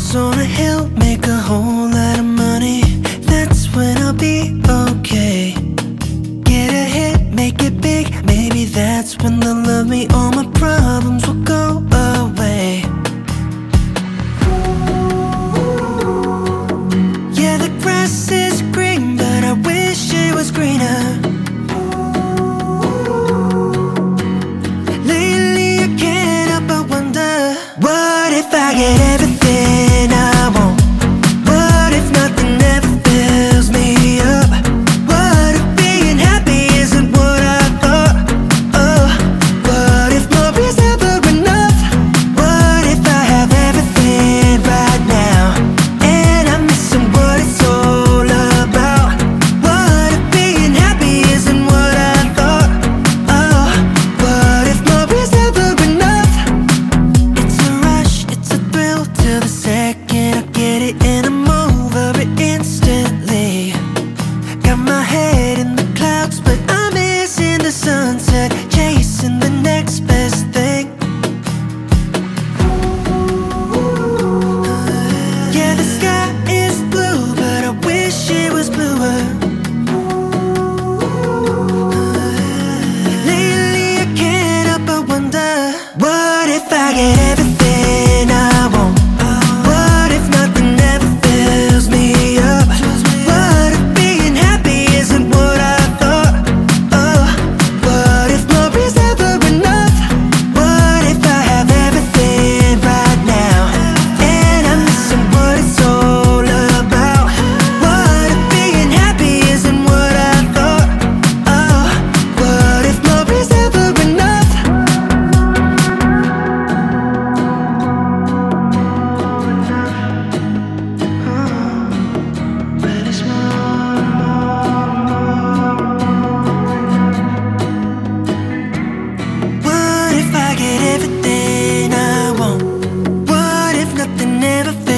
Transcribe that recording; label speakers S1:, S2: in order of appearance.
S1: House on a hill, make a whole lot of money. That's when I'll be okay. Get ahead, make it big. Maybe that's when they'll love me. All my problems will go away. Yeah, the grass is green, but I wish it was greener. Lately I can't help but wonder, what if I get everything I want? What if nothing ever fills me up? What if being happy isn't what I thought? Oh, what if more is ever enough? What if I have everything right now and I'm missing what it's all about? What if being happy isn't what I thought? Oh, what if more is ever enough? It's a rush, it's a thrill till the second I get it, and I'm over it instantly. Got my head in the clouds, but I'm missing the sunset, chasing the next best thing. Yeah, the sky is blue, but I wish it was bluer. Lately I can't help but wonder, what if I get everything I want? What if nothing ever fills me up? What if being happy isn't what I thought? Oh, what if more is ever enough? What if I have everything right now and I'm missing what it's all about? What if being happy isn't what I thought? Oh, what if more is ever enough? When it's more, what if I get everything I want? What if nothing ever